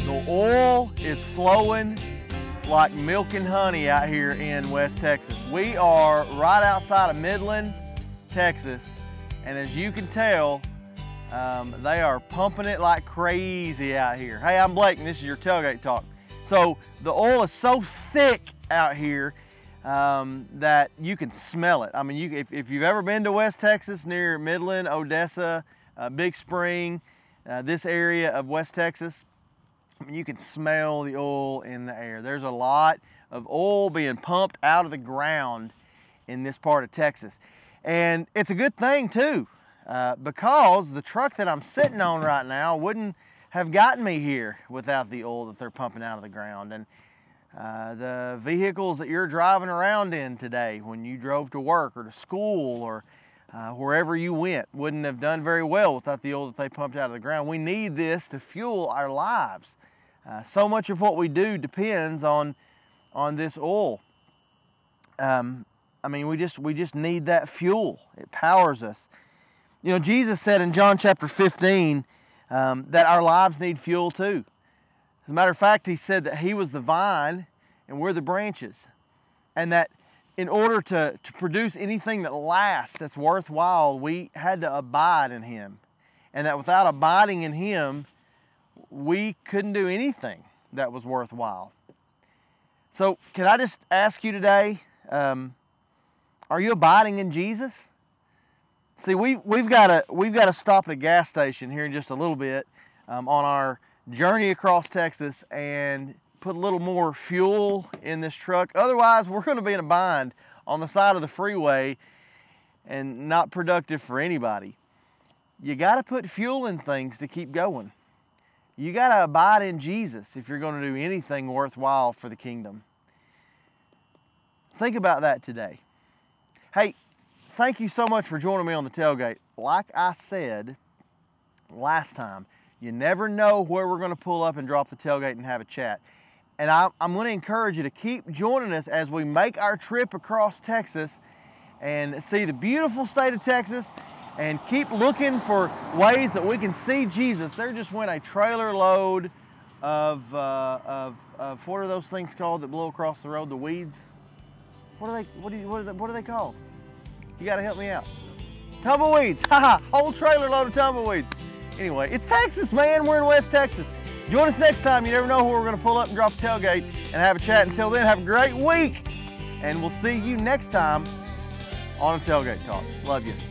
The oil is flowing like milk and honey out here in West Texas. We are right outside of Midland, Texas, and as you can tell, they are pumping it like crazy out here. Hey, I'm Blake, and this is your Tailgate Talk. So the oil is so thick out here that you can smell it. I mean, if you've ever been to West Texas near Midland, Odessa, Big Spring, this area of West Texas, you can smell the oil in the air. There's a lot of oil being pumped out of the ground in this part of Texas. And it's a good thing too, because the truck that I'm sitting on right now wouldn't have gotten me here without the oil that they're pumping out of the ground. And the vehicles that you're driving around in today, when you drove to work or to school or wherever you went, wouldn't have done very well without the oil that they pumped out of the ground. We need this to fuel our lives. So much of what we do depends on this oil. I mean, we just need that fuel. It powers us. You know, Jesus said in John chapter 15 that our lives need fuel too. As a matter of fact, he said that he was the vine and we're the branches, and that in order to produce anything that lasts, that's worthwhile, we had to abide in him, and that without abiding in him, we couldn't do anything that was worthwhile. So can I just ask you today, are you abiding in Jesus? See, we've got to stop at a gas station here in just a little bit on our journey across Texas and put a little more fuel in this truck. Otherwise, we're going to be in a bind on the side of the freeway and not productive for anybody. You got to put fuel in things to keep going. You got to abide in Jesus if you're going to do anything worthwhile for the kingdom. Think about that today. Hey, thank you so much for joining me on the tailgate. Like I said last time, you never know where we're going to pull up and drop the tailgate and have a chat. And I'm going to encourage you to keep joining us as we make our trip across Texas and see the beautiful state of Texas, and keep looking for ways that we can see Jesus. There just went a trailer load of what are those things called that blow across the road? The weeds? What are they called? You got to help me out. Tumbleweeds. Haha, whole trailer load of tumbleweeds. Anyway, it's Texas, man. We're in West Texas. Join us next time. You never know where we're going to pull up and drop the tailgate and have a chat. Until then, have a great week, and we'll see you next time on a Tailgate Talk. Love you.